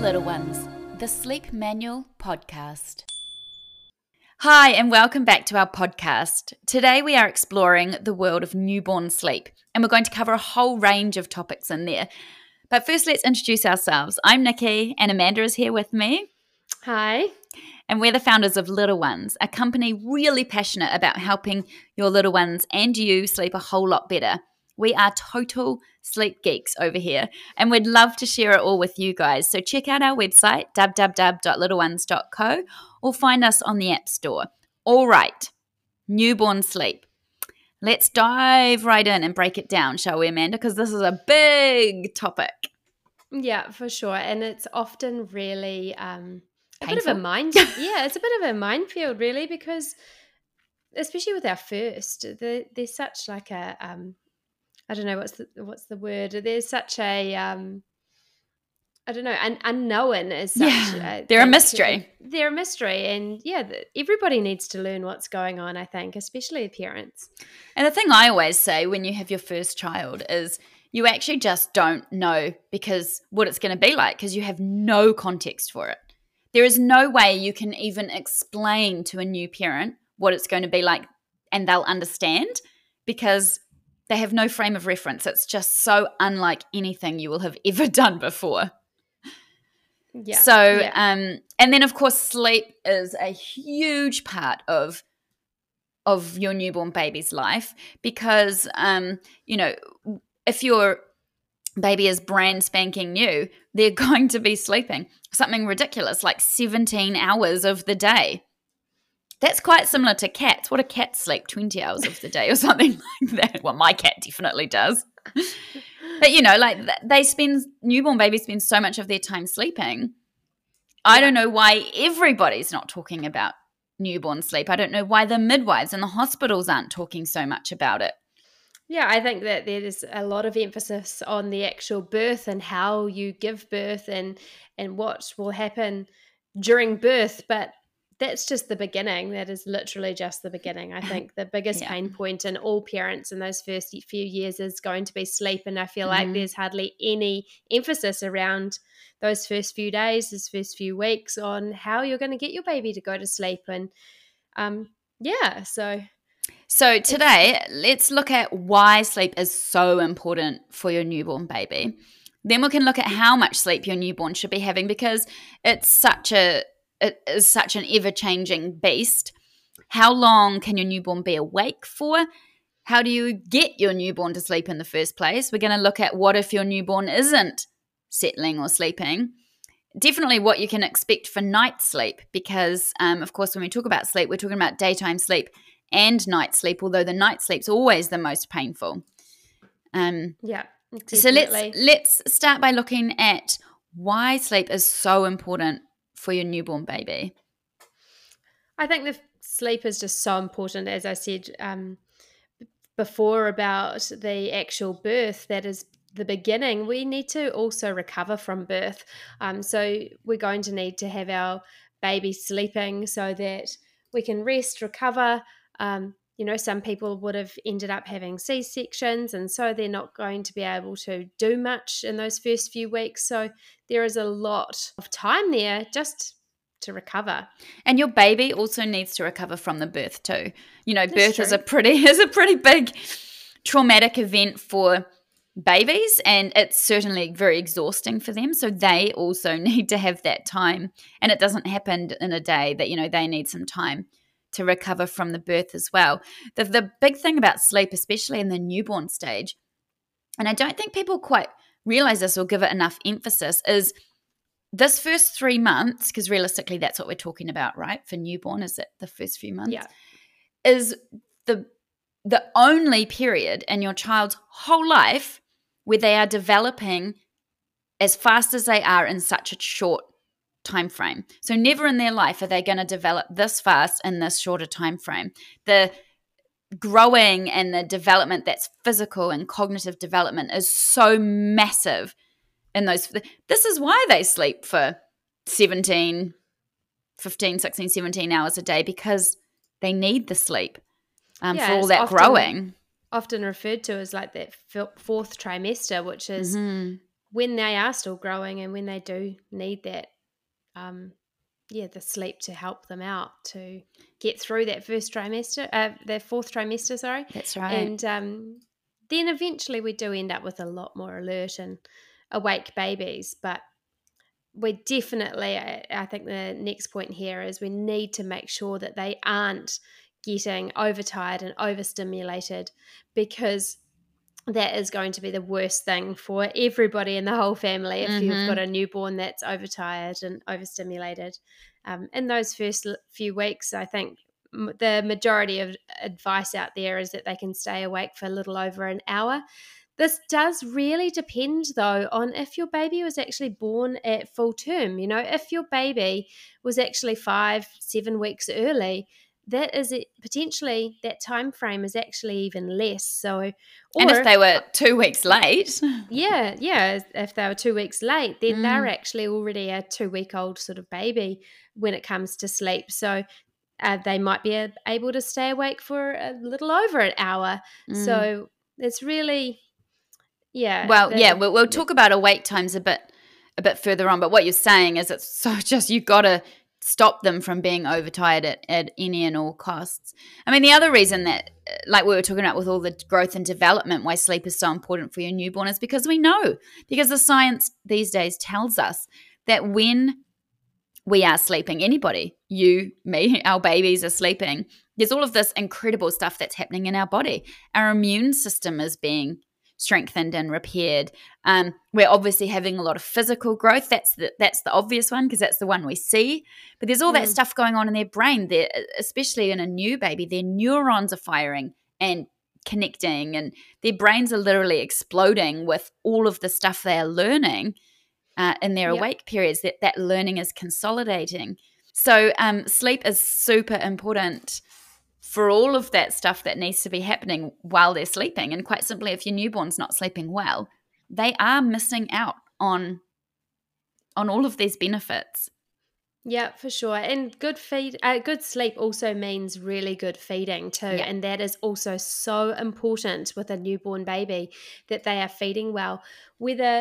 little ones, the Sleep Manual Podcast. Hi, and welcome back to our podcast. Today we are exploring the world of newborn sleep, and we're going to cover a whole range of topics in there. But first, let's introduce ourselves. I'm Nikki, and Amanda is here with me. Hi. And we're the founders of Little Ones, a company really passionate about helping your little ones and you sleep a whole lot better. We are total sleep geeks over here, and we'd love to share it all with you guys. So check out our website, www.littlenones.co, or find us on the App Store. All right, newborn sleep. Let's dive right in and break it down, shall we, Amanda? Because this is a big topic. Yeah, for sure. And it's often really a bit Painful. of a it's a bit of a minefield, really, because especially with our first, there's such like a I don't know what's the word. There's such a I don't know, an unknown as such. Yeah, they're a mystery. They're a mystery, and everybody needs to learn what's going on, I think, especially the parents. And the thing I always say when you have your first child is you actually just don't know because what it's going to be like because you have no context for it. There is no way you can even explain to a new parent what it's going to be like and they'll understand because they have no frame of reference. It's just so unlike anything you will have ever done before. Yeah. So, and then of course, sleep is a huge part of your newborn baby's life because, if your baby is brand spanking new, they're going to be sleeping something ridiculous like 17 hours of the day. That's quite similar to cats. What do cats sleep? 20 hours of the day or something like that. Well, my cat definitely does. But, newborn babies spend so much of their time sleeping. I don't know why everybody's not talking about newborn sleep. I don't know why the midwives and the hospitals aren't talking so much about it. Yeah, I think that there is a lot of emphasis on the actual birth and how you give birth and what will happen during birth, but that's just the beginning. That is literally just the beginning. I think the biggest pain point in all parents in those first few years is going to be sleep, and I feel like there's hardly any emphasis around those first few days, those first few weeks on how you're going to get your baby to go to sleep. And So today, let's look at why sleep is so important for your newborn baby. Then we can look at how much sleep your newborn should be having because it is such an ever-changing beast. How long can your newborn be awake for? How do you get your newborn to sleep in the first place? We're going to look at what if your newborn isn't settling or sleeping. Definitely what you can expect for night sleep because, of course, when we talk about sleep, we're talking about daytime sleep and night sleep, although the night sleep's always the most painful. Definitely. So let's start by looking at why sleep is so important for your newborn baby. I think the sleep is just so important, as I said before about the actual birth. That is the beginning. We need to also recover from birth. So we're going to need to have our baby sleeping so that we can rest, recover. Some people would have ended up having C-sections, and so they're not going to be able to do much in those first few weeks. So there is a lot of time there just to recover. And your baby also needs to recover from the birth too. That's birth true. is a pretty big traumatic event for babies, and it's certainly very exhausting for them. So they also need to have that time, and it doesn't happen in a day. That they need some time to recover from the birth as well. The big thing about sleep, especially in the newborn stage, and I don't think people quite realize this or give it enough emphasis, is this first 3 months, because realistically that's what we're talking about, right? For newborn, is it the first few months? Yeah. Is the only period in your child's whole life where they are developing as fast as they are in such a short time frame. So never in their life are they going to develop this fast in this shorter time frame. The growing and the development that's physical and cognitive development is so massive in those. This is why they sleep for 15, 16, 17 hours a day because they need the sleep for all that growing. Often referred to as like that fourth trimester, which is when they are still growing and when they do need that, the sleep to help them out to get through that their fourth trimester, sorry. That's right. And then eventually we do end up with a lot more alert and awake babies. But we definitely, I think the next point here is we need to make sure that they aren't getting overtired and overstimulated, because that is going to be the worst thing for everybody in the whole family if you've got a newborn that's overtired and overstimulated. In those first few weeks, I think the majority of advice out there is that they can stay awake for a little over an hour. This does really depend, though, on if your baby was actually born at full term. If your baby was actually 5-7 weeks early, that is potentially that time frame is actually even less. So, And if they were 2 weeks late, yeah, if they were 2 weeks late, then they're actually already a 2-week-old sort of baby when it comes to sleep. So they might be able to stay awake for a little over an hour. So it's really, well, we'll talk about awake times a bit further on. But what you're saying is it's so just you got to stop them from being overtired at any and all costs. I mean, the other reason that, like we were talking about with all the growth and development, why sleep is so important for your newborn is because the science these days tells us that when we are sleeping, anybody, you, me, our babies are sleeping, there's all of this incredible stuff that's happening in our body. Our immune system is being strengthened and repaired. We're obviously having a lot of physical growth. That's the obvious one because that's the one we see. But there's all that stuff going on in their brain. Especially in a new baby, their neurons are firing and connecting, and their brains are literally exploding with all of the stuff they are learning in their awake periods. That learning is consolidating. So sleep is super important for all of that stuff that needs to be happening while they're sleeping. And quite simply, if your newborn's not sleeping well, they are missing out on all of these benefits. Yeah, for sure. And good sleep also means really good feeding too. Yeah. And that is also so important with a newborn baby, that they are feeding well, whether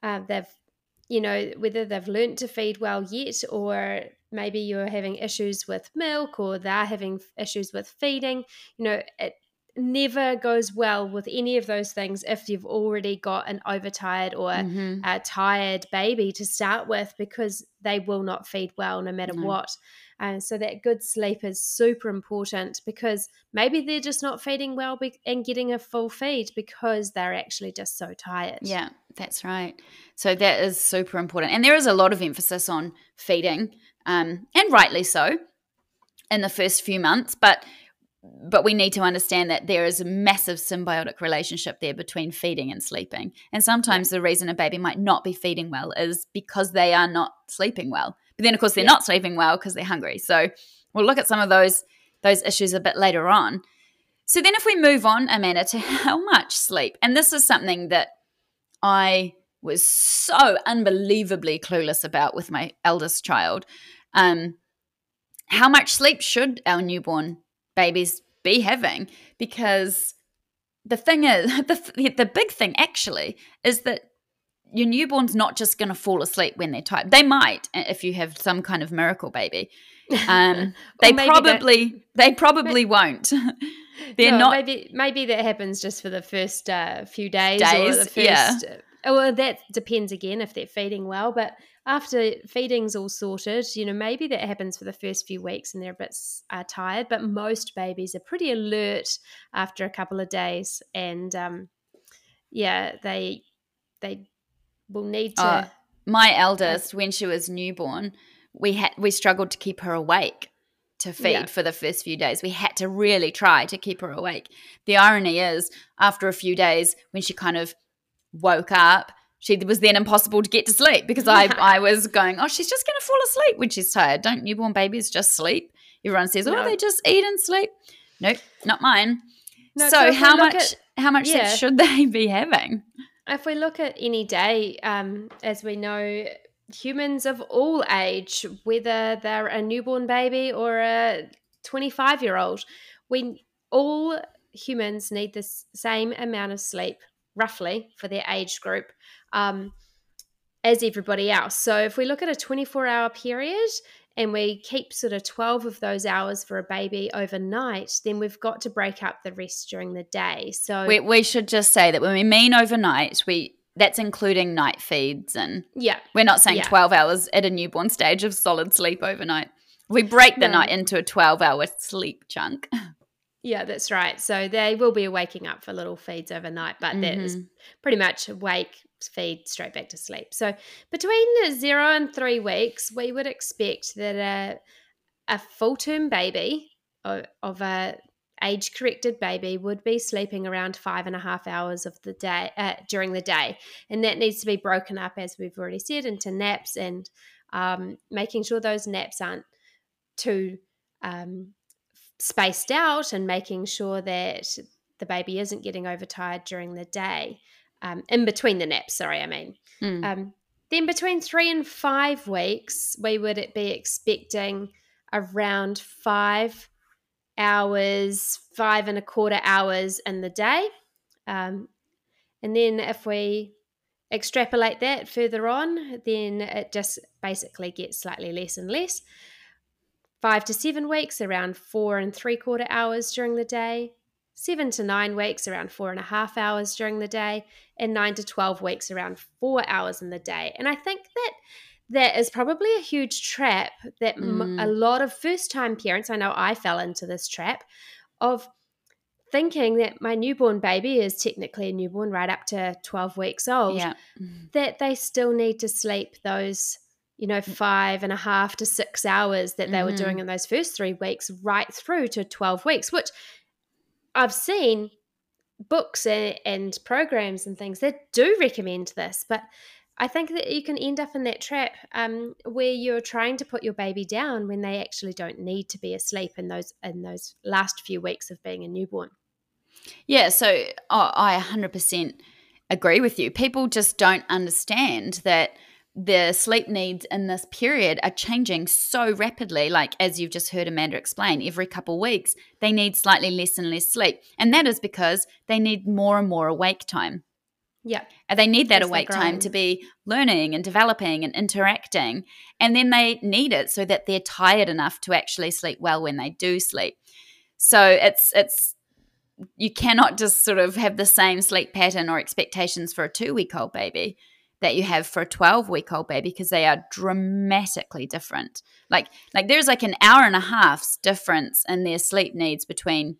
whether they've learnt to feed well yet, or maybe you're having issues with milk or they're having issues with feeding. It never goes well with any of those things if you've already got an overtired or a tired baby to start with, because they will not feed well no matter what. So that good sleep is super important, because maybe they're just not feeding well and getting a full feed because they're actually just so tired. Yeah, that's right. So that is super important. And there is a lot of emphasis on feeding, and rightly so, in the first few months. But we need to understand that there is a massive symbiotic relationship there between feeding and sleeping. And sometimes the reason a baby might not be feeding well is because they are not sleeping well. But then, of course, they're not sleeping well because they're hungry. So we'll look at some of those issues a bit later on. So then if we move on, Amanda, to how much sleep, and this is something that I was so unbelievably clueless about with my eldest child. How much sleep should our newborn babies be having? Because the thing is, the big thing actually is that your newborn's not just going to fall asleep when they're tired. They might, if you have some kind of miracle baby. They probably won't. They're not. Maybe that happens just for the first few days or the first. Well, that depends again if they're feeding well. But after feeding's all sorted, maybe that happens for the first few weeks and they're a bit tired. But most babies are pretty alert after a couple of days, and they will need to. My eldest, when she was newborn, we struggled to keep her awake to feed for the first few days. We had to really try to keep her awake. The irony is, after a few days, when she kind of woke up, she was then impossible to get to sleep because I was going, oh, she's just going to fall asleep when she's tired. Don't newborn babies just sleep? Everyone says, they just eat and sleep. Nope, not mine. No, so how much sleep should they be having? If we look at any day, as we know, humans of all age, whether they're a newborn baby or a 25-year-old, all humans need the same amount of sleep, roughly, for their age group. as everybody else. So if we look at a 24-hour period and we keep sort of 12 of those hours for a baby overnight, then we've got to break up the rest during the day. So we should just say that when we mean overnight, that's including night feeds, and we're not saying 12 hours at a newborn stage of solid sleep overnight. We break the night into a 12-hour sleep chunk. Yeah, that's right. So they will be waking up for little feeds overnight, but that is pretty much wake, feed, straight back to sleep. So between 0 and 3 weeks, we would expect that a full-term baby of a age-corrected baby would be sleeping around 5.5 hours of the day during the day, and that needs to be broken up, as we've already said, into naps, and making sure those naps aren't too spaced out, and making sure that the baby isn't getting overtired during the day, in between the naps, then between 3 and 5 weeks, we would be expecting around 5 hours, 5.25 hours in the day. And then if we extrapolate that further on, then it just basically gets slightly less and less. 5 to 7 weeks, around 4.75 hours during the day. 7 to 9 weeks, around 4.5 hours during the day. And 9 to 12 weeks, around 4 hours in the day. And I think that is probably a huge trap that a lot of first-time parents, I know I fell into this trap, of thinking that my newborn baby is technically a newborn right up to 12 weeks old, that they still need to sleep those 5.5 to 6 hours that they were doing in those first 3 weeks right through to 12 weeks, which I've seen books and programs and things that do recommend this. But I think that you can end up in that trap where you're trying to put your baby down when they actually don't need to be asleep in those last few weeks of being a newborn. Yeah, so I 100% agree with you. People just don't understand that the sleep needs in this period are changing so rapidly. Like, as you've just heard Amanda explain, every couple of weeks they need slightly less and less sleep. And that is because they need more and more awake time. Yeah. And they need that awake time to be learning and developing and interacting. And then they need it so that they're tired enough to actually sleep well when they do sleep. So it's you cannot just sort of have the same sleep pattern or expectations for a 2-week-old baby that you have for a 12-week-old baby, because they are dramatically different. Like there's like an hour and a half's difference in their sleep needs between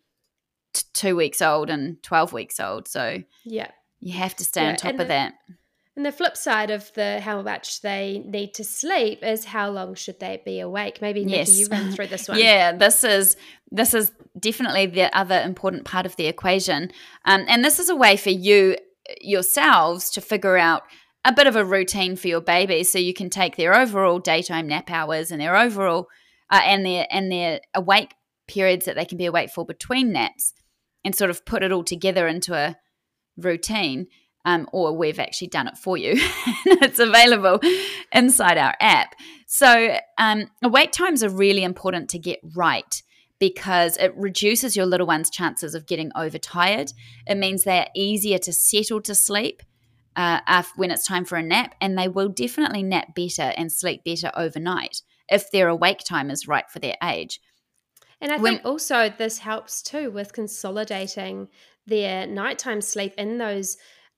2 weeks old and 12 weeks old. So you have to stay on top of that. And the flip side of how much they need to sleep is how long should they be awake? Maybe Nikki, you run through this one. Yeah, this is definitely the other important part of the equation. And this is a way for you yourselves to figure out a bit of a routine for your baby, so you can take their overall daytime nap hours and their overall and their awake periods that they can be awake for between naps, and sort of put it all together into a routine. Or we've actually done it for you. It's available inside our app. So awake times are really important to get right, because it reduces your little one's chances of getting overtired. It means they are easier to settle to sleep when it's time for a nap, and they will definitely nap better and sleep better overnight if their awake time is right for their age. And I think also this helps too with consolidating their nighttime sleep in those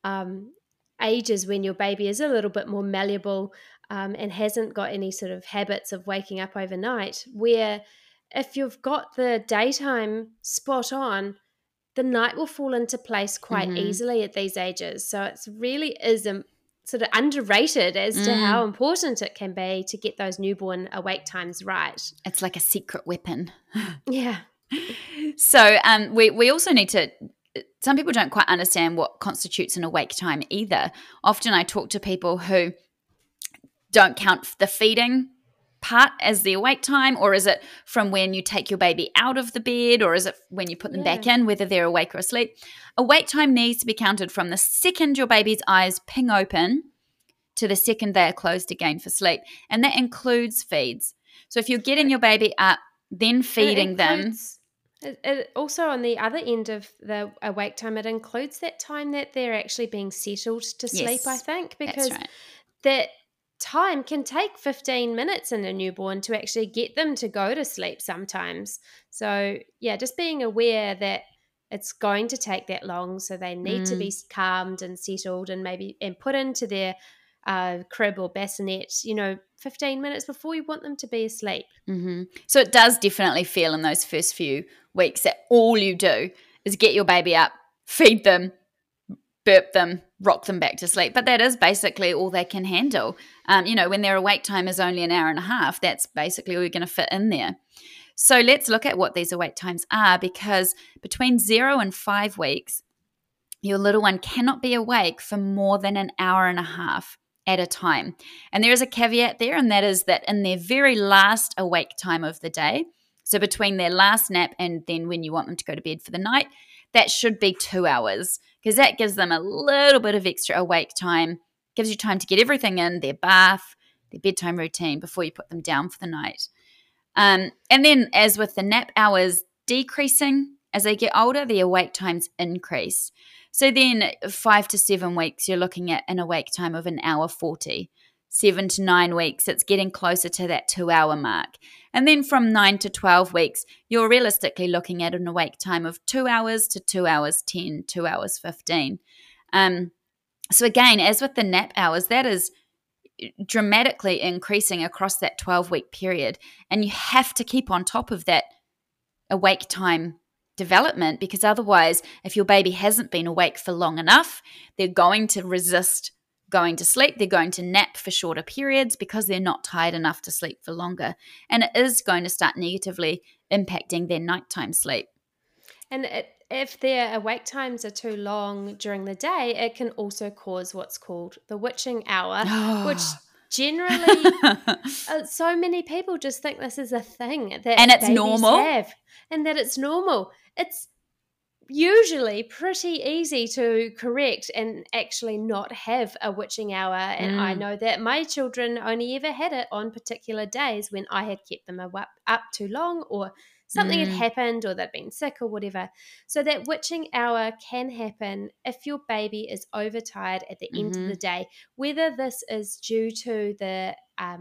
ages when your baby is a little bit more malleable and hasn't got any sort of habits of waking up overnight, where if you've got the daytime spot on, the night will fall into place quite easily at these ages. So it really is sort of underrated as to how important it can be to get those newborn awake times right. It's like a secret weapon. Yeah. So we also need to – some people don't quite understand what constitutes an awake time either. Often I talk to people who don't count the feeding part as the awake time, or is it from when you take your baby out of the bed, or is it when you put them back in, whether they're awake or asleep? Awake time needs to be counted from the second your baby's eyes ping open to the second they are closed again for sleep, and that includes feeds. So if you're getting your baby up, then feeding them. It also, on the other end of the awake time, it includes that time that they're actually being settled to sleep, I think, because that time can take 15 minutes in a newborn to actually get them to go to sleep sometimes. So, yeah, just being aware that it's going to take that long, so they need to be calmed and settled and maybe put into their crib or bassinet, 15 minutes before you want them to be asleep. So it does definitely feel in those first few weeks that all you do is get your baby up, feed them, burp them, rock them back to sleep. But that is basically all they can handle. When their awake time is only an hour and a half, that's basically all you're going to fit in there. So let's look at what these awake times are, because between 0 and 5 weeks, your little one cannot be awake for more than an hour and a half at a time. And there is a caveat there, and that is that in their very last awake time of the day, so between their last nap and then when you want them to go to bed for the night, that should be 2 hours, because that gives them a little bit of extra awake time, gives you time to get everything in, their bath, their bedtime routine, before you put them down for the night. And then, as with the nap hours decreasing as they get older, the awake times increase. So then 5 to 7 weeks, you're looking at an awake time of an hour 40. 7 to 9 weeks, it's getting closer to that 2-hour mark. And then from 9 to 12 weeks, you're realistically looking at an awake time of 2 hours to 2 hours 10, 2 hours 15. So again, as with the nap hours, that is dramatically increasing across that 12-week period. And you have to keep on top of that awake time development, because otherwise, if your baby hasn't been awake for long enough, they're going to resist going to sleep. They're going to nap for shorter periods because they're not tired enough to sleep for longer. And it is going to start negatively impacting their nighttime sleep. And if their awake times are too long during the day, it can also cause what's called the witching hour, which generally so many people just think this is a thing that and it's babies normal have, and that it's normal. It's usually pretty easy to correct and actually not have a witching hour. And I know that my children only ever had it on particular days when I had kept them up too long, or something had happened, or they'd been sick or whatever. So that witching hour can happen if your baby is overtired at the end of the day, whether this is due to the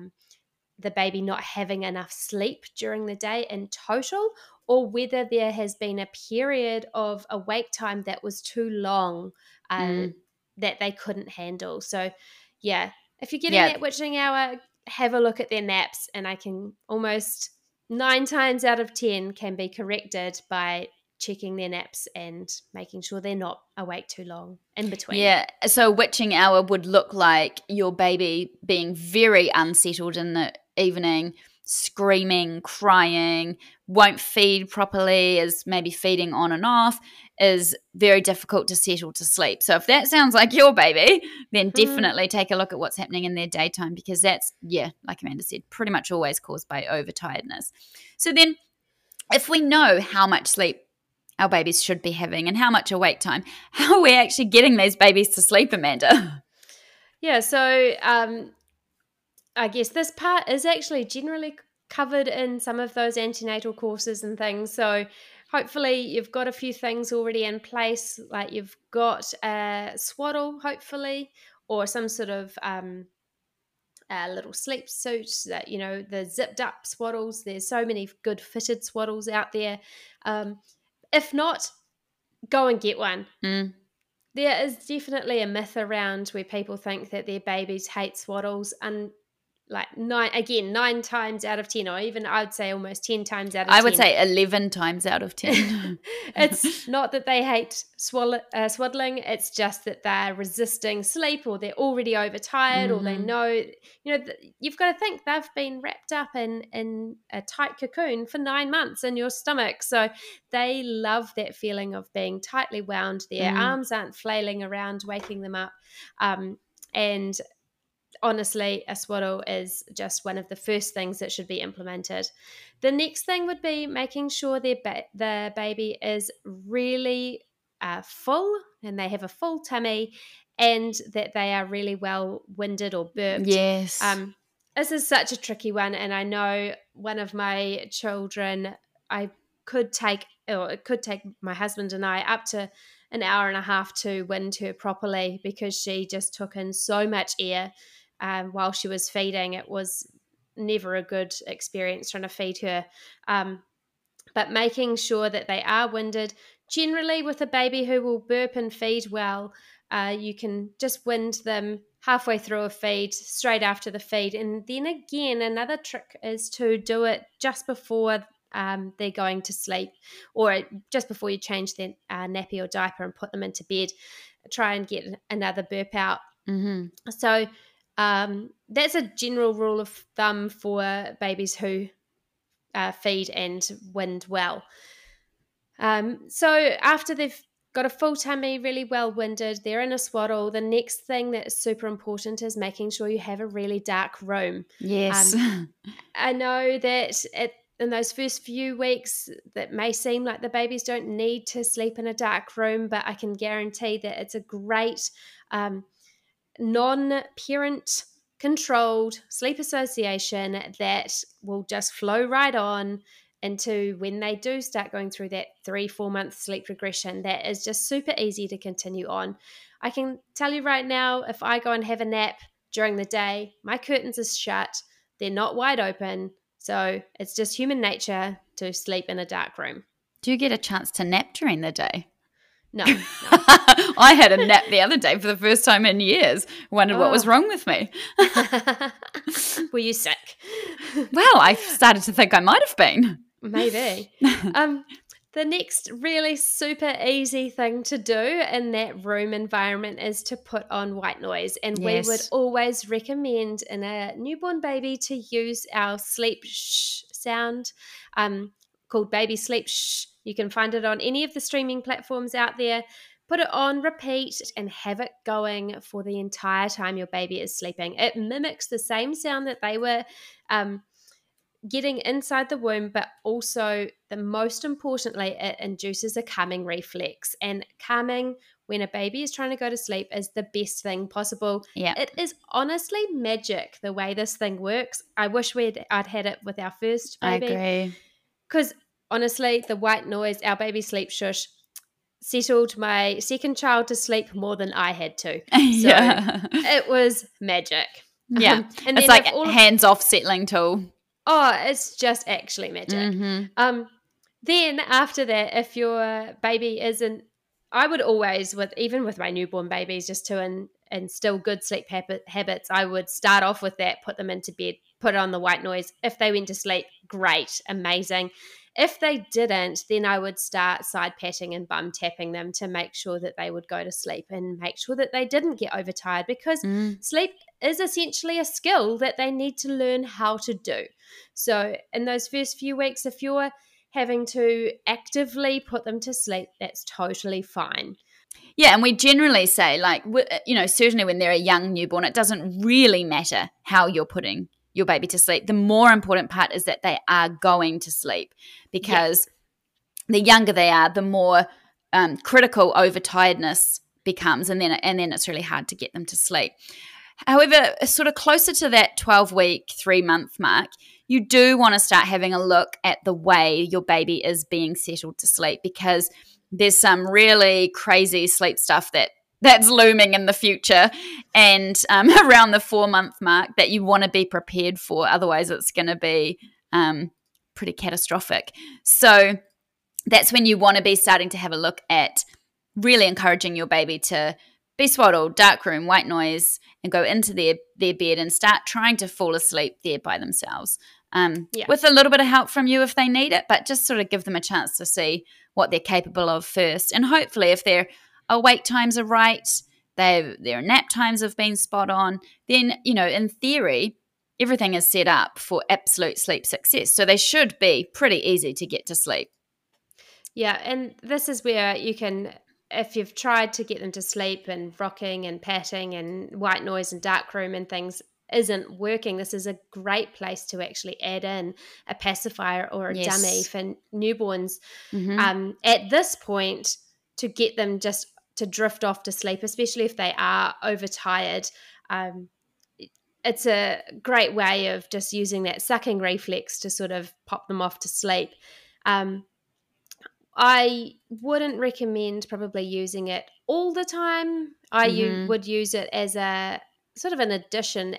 baby not having enough sleep during the day in total, or whether there has been a period of awake time that was too long that they couldn't handle. So, yeah, if you're getting that witching hour, have a look at their naps, and I can almost 9 times out of 10 can be corrected by checking their naps and making sure they're not awake too long in between. Yeah, so witching hour would look like your baby being very unsettled in the evening, screaming, crying, won't feed properly, is maybe feeding on and off, is very difficult to settle to sleep. So if that sounds like your baby, then definitely take a look at what's happening in their daytime, because that's, like Amanda said, pretty much always caused by overtiredness. So then if we know how much sleep our babies should be having and how much awake time, how are we actually getting these babies to sleep, Amanda? Yeah, so I guess this part is actually generally covered in some of those antenatal courses and things. So hopefully you've got a few things already in place, like you've got a swaddle, hopefully, or some sort of a little sleep suit that, the zipped up swaddles. There's so many good fitted swaddles out there. If not, go and get one. There is definitely a myth around where people think that their babies hate swaddles, and like 9 times out of 10, or even I'd say almost 10 times out of 10. I would say 11 times out of 10. It's not that they hate swaddling, it's just that they're resisting sleep, or they're already overtired, or they know, you've got to think they've been wrapped up in a tight cocoon for 9 months in your stomach. So they love that feeling of being tightly wound. Their arms aren't flailing around, waking them up. And honestly, a swaddle is just one of the first things that should be implemented. The next thing would be making sure the baby is really full, and they have a full tummy, and that they are really well winded or burped. Yes. This is such a tricky one, and I know one of my children, it could take my husband and I up to an hour and a half to wind her properly, because she just took in so much air. while she was feeding. It was never a good experience trying to feed her. But making sure that they are winded. Generally, with a baby who will burp and feed well, you can just wind them halfway through a feed, straight after the feed. And then again, another trick is to do it just before they're going to sleep, or just before you change their nappy or diaper and put them into bed. Try and get another burp out. Mm-hmm. So that's a general rule of thumb for babies who feed and wind well. So after they've got a full tummy, really well winded, they're in a swaddle, the next thing that's super important is making sure you have a really dark room. Yes. I know that in those first few weeks, that may seem like the babies don't need to sleep in a dark room, but I can guarantee that it's a great non-parent controlled sleep association that will just flow right on into when they do start going through that 3-4 month sleep regression. That is just super easy to continue on. I can tell you right now, if I go and have a nap during the day, my curtains are shut, they're not wide open, so it's just human nature to sleep in a dark room. Do you get a chance to nap during the day? No. I had a nap the other day for the first time in years. Wondered what was wrong with me. Were you sick? Well, I started to think I might have been. Maybe. The next really super easy thing to do in that room environment is to put on white noise. And Yes. we would always recommend in a newborn baby to use our sleep shh sound called Baby Sleep Shh. You can find it on any of the streaming platforms out there. Put it on repeat and have it going for the entire time your baby is sleeping. It mimics the same sound that they were getting inside the womb, but also, the most importantly, it induces a calming reflex. And calming when a baby is trying to go to sleep is the best thing possible. Yeah. It is honestly magic the way this thing works. I wish I'd had it with our first baby. I agree. Because honestly, the white noise, our Baby Sleep Shush, settled my second child to sleep more than I had to. So Yeah. it was magic. Yeah. And It's then like hands-off settling tool. Oh, it's just actually magic. Mm-hmm. Then after that, if your baby isn't, I would always, even with my newborn babies, just to instill good sleep habits, I would start off with that, put them into bed, put on the white noise. If they went to sleep, great, amazing. If they didn't, then I would start side patting and bum tapping them to make sure that they would go to sleep and make sure that they didn't get overtired, because sleep is essentially a skill that they need to learn how to do. So in those first few weeks, if you're having to actively put them to sleep, that's totally fine. Yeah, and we generally say, like, certainly when they're a young newborn, it doesn't really matter how you're putting your baby to sleep. The more important part is that they are going to sleep, because the younger they are, the more critical overtiredness becomes, and then it's really hard to get them to sleep. However, sort of closer to that 12-week, 3-month mark, you do want to start having a look at the way your baby is being settled to sleep, because there's some really crazy sleep stuff that's looming in the future and around the 4-month mark that you want to be prepared for. Otherwise, it's going to be pretty catastrophic. So that's when you want to be starting to have a look at really encouraging your baby to be swaddled, dark room, white noise, and go into their bed and start trying to fall asleep there by themselves. With a little bit of help from you if they need it, but just sort of give them a chance to see what they're capable of first. And hopefully if their awake times are right, their nap times have been spot on, then, in theory, everything is set up for absolute sleep success. So they should be pretty easy to get to sleep. Yeah, and this is where you can, if you've tried to get them to sleep and rocking and patting and white noise and dark room and things isn't working, this is a great place to actually add in a pacifier or a dummy for newborns at this point, to get them just to drift off to sleep, especially if they are overtired. It's a great way of just using that sucking reflex to sort of pop them off to sleep. I wouldn't recommend probably using it all the time. I would use it as a sort of an addition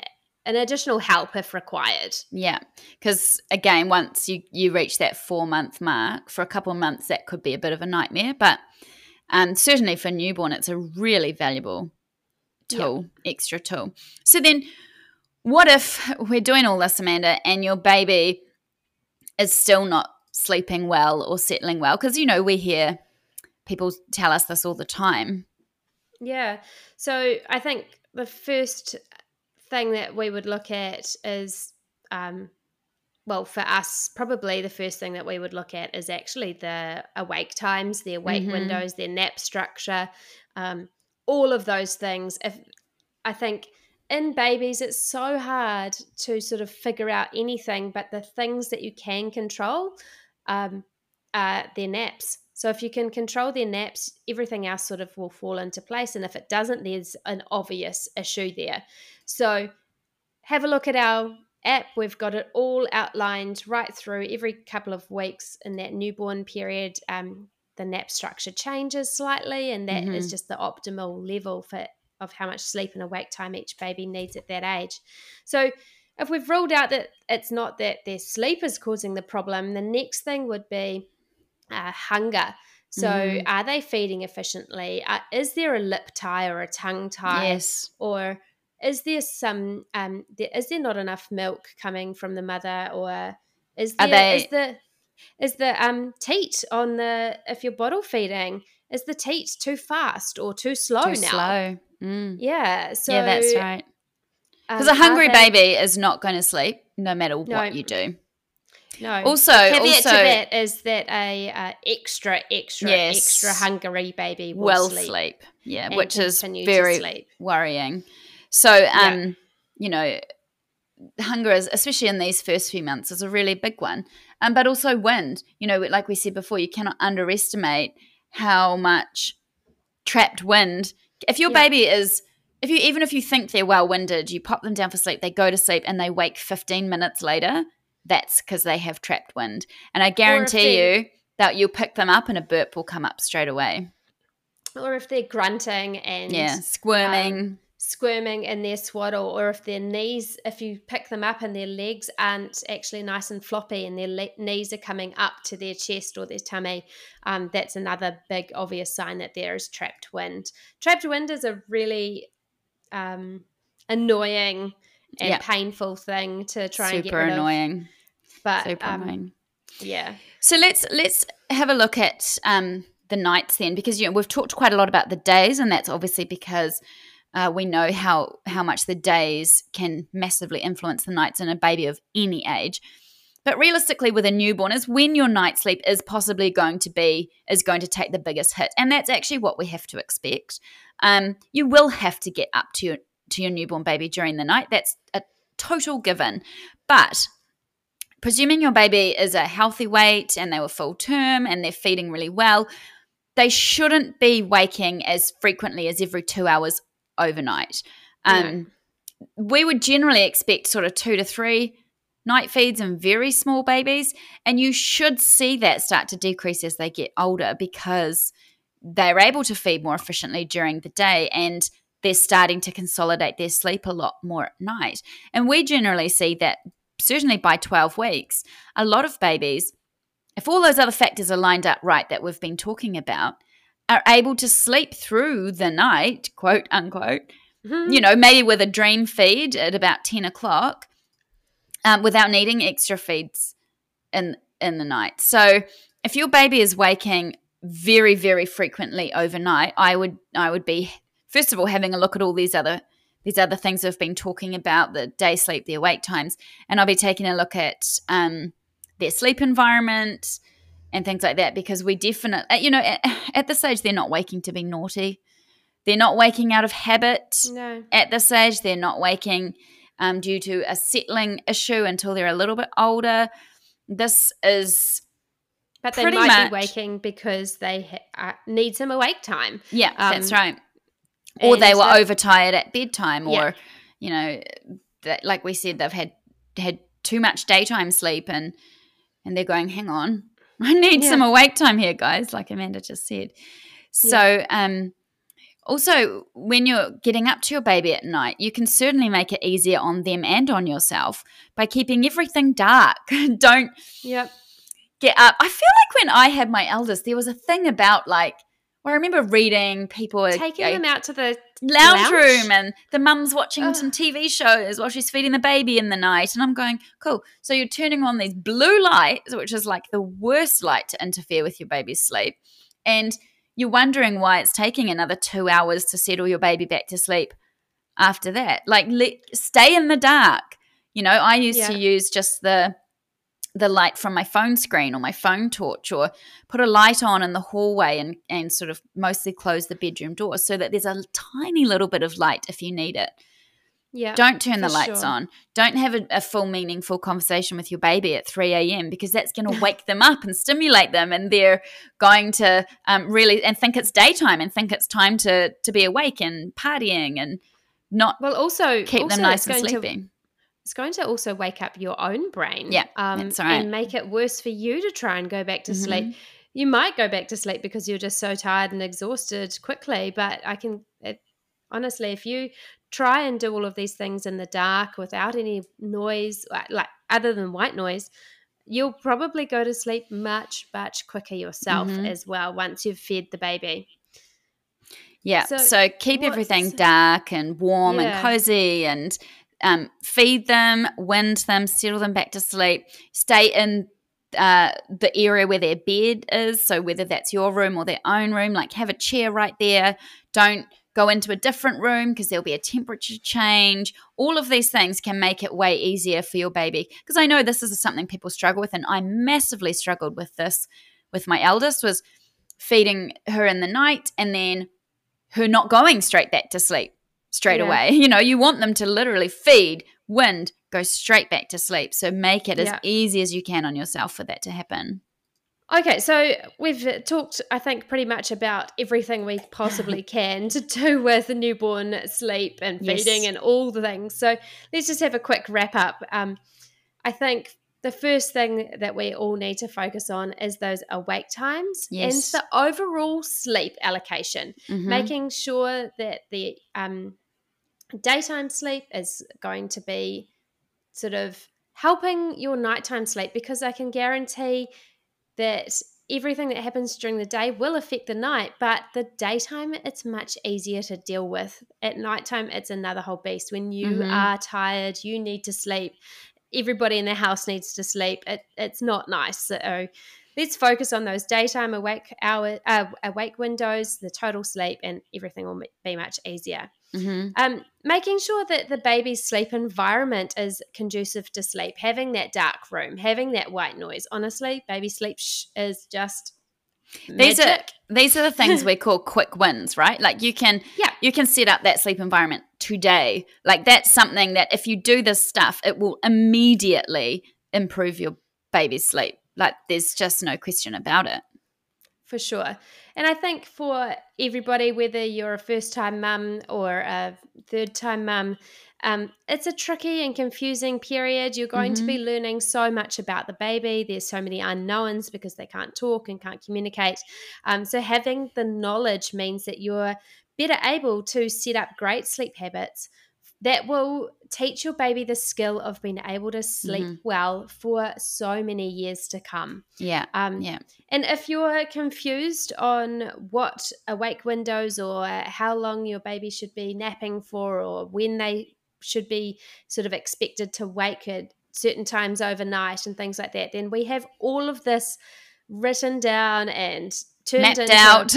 an additional help if required. Yeah, because again, once you reach that 4-month mark, for a couple of months that could be a bit of a nightmare, but certainly for newborn, it's a really valuable tool, extra tool. So then what if we're doing all this, Amanda, and your baby is still not sleeping well or settling well? Because, we hear people tell us this all the time. Yeah. So I think the first thing that we would look at is, for us, probably the first thing that we would look at is actually the awake times, the awake windows, their nap structure, all of those things. I think in babies, it's so hard to sort of figure out anything, but the things that you can control are their naps. So if you can control their naps, everything else sort of will fall into place. And if it doesn't, there's an obvious issue there. So have a look at our app. We've got it all outlined right through. Every couple of weeks in that newborn period, the nap structure changes slightly, and that is just the optimal level of how much sleep and awake time each baby needs at that age. So if we've ruled out that it's not that their sleep is causing the problem, the next thing would be hunger. So are they feeding efficiently? Is there a lip tie or a tongue tie? Yes. Or is there some is there not enough milk coming from the mother? Or is the teat on the, if you're bottle feeding, is the teat too fast or too slow now? Slow. Yeah. So yeah, that's right. Because a hungry baby is not going to sleep no matter what you do. No. Also, caveat to that is that a extra hungry baby will sleep. Yeah, which is very worrying. So, hunger is, especially in these first few months, is a really big one. But also wind. Like we said before, you cannot underestimate how much trapped wind. If your baby is, even if you think they're well-winded, you pop them down for sleep, they go to sleep and they wake 15 minutes later, that's because they have trapped wind. And I guarantee you that you'll pick them up and a burp will come up straight away. Or if they're grunting and squirming in their swaddle, or if their knees, if you pick them up and their legs aren't actually nice and floppy and their knees are coming up to their chest or their tummy, that's another big obvious sign that there is trapped wind. Trapped wind is a really annoying and painful thing to try and get rid of. Super annoying. But super annoying. Yeah. So let's have a look at the nights then, because we've talked quite a lot about the days, and that's obviously because we know how much the days can massively influence the nights in a baby of any age. But realistically, with a newborn, is when your night sleep is possibly going to take the biggest hit, and that's actually what we have to expect. You will have to get up to your newborn baby during the night. That's a total given. But presuming your baby is a healthy weight and they were full term and they're feeding really well, they shouldn't be waking as frequently as every 2 hours overnight. We would generally expect sort of 2 to 3 night feeds in very small babies, and you should see that start to decrease as they get older because they're able to feed more efficiently during the day and they're starting to consolidate their sleep a lot more at night. And we generally see that certainly by 12 weeks, a lot of babies, if all those other factors are lined up right that we've been talking about, are able to sleep through the night, quote unquote, maybe with a dream feed at about 10 o'clock without needing extra feeds in the night. So if your baby is waking very, very frequently overnight, I would be, first of all, having a look at all these other things we've been talking about, the day sleep, the awake times, and I'll be taking a look at their sleep environment and things like that, because we definitely, at this age, they're not waking to be naughty. They're not waking out of habit. No. At this age. They're not waking due to a settling issue until they're a little bit older. This is But they might be waking because they need some awake time. Yeah, that's right. Or they were overtired at bedtime, or, like we said, they've had too much daytime sleep and they're going, hang on, I need some awake time here, guys, like Amanda just said. So Also, when you're getting up to your baby at night, you can certainly make it easier on them and on yourself by keeping everything dark. Don't Yep. get up. I feel like when I had my eldest, there was a thing about like, well, I remember reading people Taking them out to the lounge room and the mum's watching Ugh. some TV shows while she's feeding the baby in the night. And I'm going, cool. So you're turning on these blue lights, which is like the worst light to interfere with your baby's sleep. And you're wondering why it's taking another 2 hours to settle your baby back to sleep after that. Like, stay in the dark. You know, I used to use just the light from my phone screen or my phone torch, or put a light on in the hallway and sort of mostly close the bedroom door so that there's a tiny little bit of light if you need it. Yeah. Don't turn the lights on. Don't have a full meaningful conversation with your baby at 3 a.m. because that's going to wake them up and stimulate them, and they're going to really and think it's daytime and think it's time to be awake and partying and not keep them nice and sleeping. It's going to also wake up your own brain. Yeah, that's right. And make it worse for you to try and go back to sleep. You might go back to sleep because you're just so tired and exhausted quickly, but honestly, if you try and do all of these things in the dark without any noise, like other than white noise, you'll probably go to sleep much, much quicker yourself as well once you've fed the baby. Yeah, so keep everything dark and warm and cozy, and feed them, wind them, settle them back to sleep. Stay in the area where their bed is, so whether that's your room or their own room, like have a chair right there. Don't go into a different room because there'll be a temperature change. All of these things can make it way easier for your baby, because I know this is something people struggle with, and I massively struggled with this with my eldest, was feeding her in the night and then her not going straight back to sleep straight away. You know, you want them to literally feed, wind, go straight back to sleep. So make it as easy as you can on yourself for that to happen. Okay, so we've talked, I think, pretty much about everything we possibly can to do with the newborn sleep and feeding and all the things. So let's just have a quick wrap up. I think the first thing that we all need to focus on is those awake times and the overall sleep allocation, making sure that the daytime sleep is going to be sort of helping your nighttime sleep, because I can guarantee that everything that happens during the day will affect the night, but the daytime, it's much easier to deal with. At nighttime, it's another whole beast. When you are tired, you need to sleep. Everybody in the house needs to sleep. It's not nice. So let's focus on those daytime awake windows, the total sleep, and everything will be much easier. Making sure that the baby's sleep environment is conducive to sleep, having that dark room, having that white noise. Honestly, baby sleep is just magic. These are the things we call quick wins, right? Like you can set up that sleep environment today. Like that's something that if you do this stuff, it will immediately improve your baby's sleep. Like there's just no question about it. For sure. And I think for everybody, whether you're a first-time mum or a third-time mum, it's a tricky and confusing period. You're going to be learning so much about the baby. There's so many unknowns because they can't talk and can't communicate. So having the knowledge means that you're better able to set up great sleep habits that will teach your baby the skill of being able to sleep well for so many years to come. And if you're confused on what awake windows or how long your baby should be napping for, or when they should be sort of expected to wake at certain times overnight and things like that, then we have all of this written down and mapped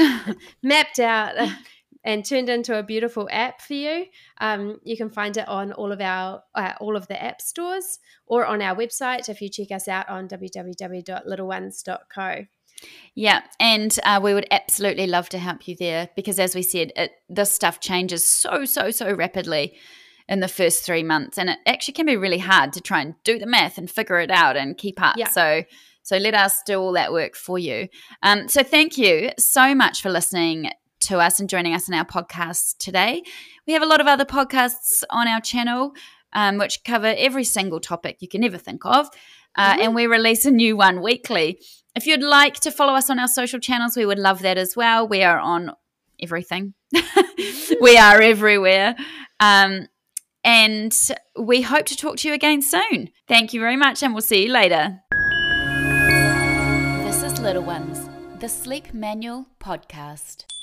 out and turned into a beautiful app for you. You can find it on all of the app stores or on our website if you check us out on www.littlenones.co. Yeah, and we would absolutely love to help you there, because as we said, this stuff changes so rapidly in the first 3 months, and it actually can be really hard to try and do the math and figure it out and keep up. So let us do all that work for you. So thank you so much for listening to us and joining us in our podcast today. We have a lot of other podcasts on our channel which cover every single topic you can ever think of, and we release a new one weekly. If you'd like to follow us on our social channels, we would love that as well. We are on everything. We are everywhere. And we hope to talk to you again soon. Thank you very much, and we'll see you later. This is Little Ones, the Sleep Manual Podcast.